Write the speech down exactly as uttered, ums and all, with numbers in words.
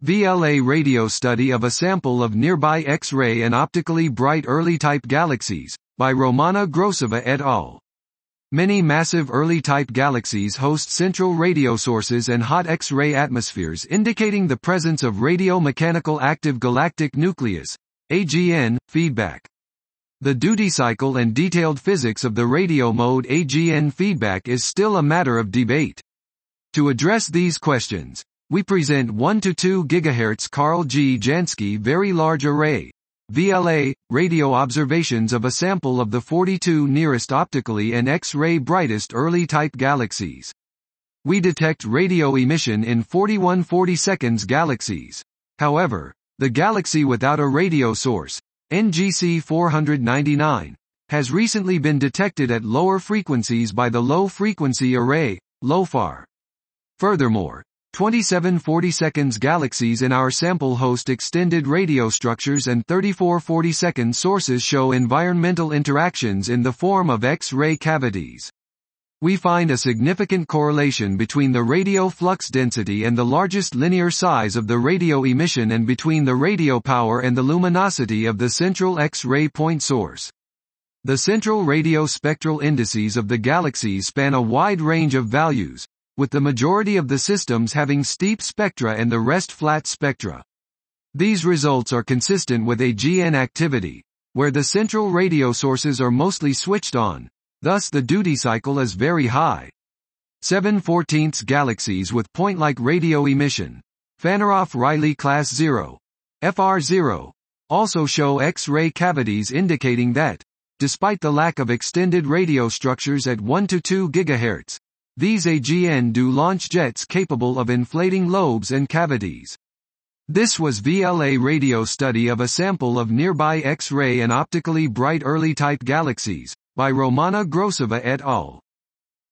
V L A radio study of a sample of nearby X-ray and optically bright early-type galaxies, by Romana Grosova et al. Many massive early-type galaxies host central radio sources and hot X-ray atmospheres indicating the presence of radio-mechanical active galactic nucleus, A G N, feedback. The duty cycle and detailed physics of the radio mode A G N feedback is still a matter of debate. To address these questions, we present one to two gigahertz Carl G. Jansky Very Large Array, V L A, radio observations of a sample of the forty-two nearest optically and X-ray brightest early-type galaxies. We detect radio emission in forty-one forty-seconds galaxies. However, the galaxy without a radio source, N G C four ninety-nine, has recently been detected at lower frequencies by the Low Frequency Array, LOFAR. Furthermore, twenty-seven forty-seconds galaxies in our sample host extended radio structures and thirty-four forty-second sources show environmental interactions in the form of X-ray cavities. We find a significant correlation between the radio flux density and the largest linear size of the radio emission and between the radio power and the luminosity of the central X-ray point source. The central radio spectral indices of the galaxies span a wide range of values, with the majority of the systems having steep spectra and the rest flat spectra. These results are consistent with A G N activity, where the central radio sources are mostly switched on, thus the duty cycle is very high. seven fourteenths galaxies with point-like radio emission, Fanaroff-Riley class zero, F R zero, also show X-ray cavities indicating that, despite the lack of extended radio structures at one to two gigahertz, these A G N do launch jets capable of inflating lobes and cavities. This was V L A radio study of a sample of nearby X-ray and optically bright early-type galaxies, by Romana Grosova et al.